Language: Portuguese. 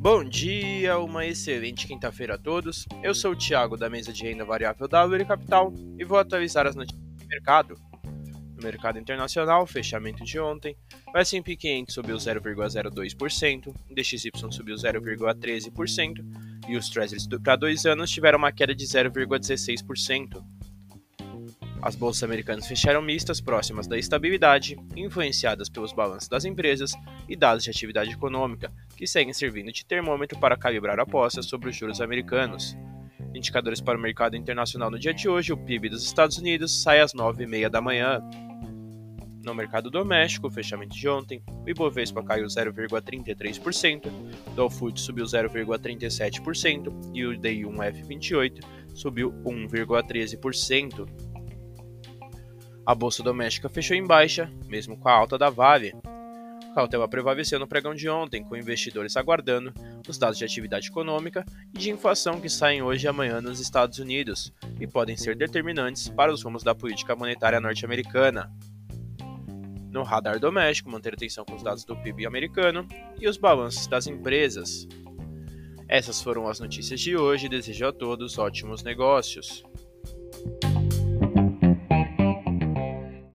Bom dia, uma excelente quinta-feira a todos. Eu sou o Thiago da mesa de renda variável da Uri Capital e vou atualizar as notícias do mercado. No mercado internacional, fechamento de ontem, o S&P 500 subiu 0,02%, o DXY subiu 0,13% e os Treasuries para 2 anos tiveram uma queda de 0,16%. As bolsas americanas fecharam mistas próximas da estabilidade, influenciadas pelos balanços das empresas e dados de atividade econômica, que seguem servindo de termômetro para calibrar apostas sobre os juros americanos. Indicadores para o mercado internacional no dia de hoje: o PIB dos Estados Unidos sai às 9h30 da manhã. No mercado doméstico, fechamento de ontem, o Ibovespa caiu 0,33%, o Dow Food subiu 0,37% e o DI1F28 subiu 1,13%. A bolsa doméstica fechou em baixa, mesmo com a alta da Vale. Cautela prevaleceu no pregão de ontem, com investidores aguardando os dados de atividade econômica e de inflação que saem hoje e amanhã nos Estados Unidos e podem ser determinantes para os rumos da política monetária norte-americana. No radar doméstico, manter atenção com os dados do PIB americano e os balanços das empresas. Essas foram as notícias de hoje. Desejo a todos ótimos negócios.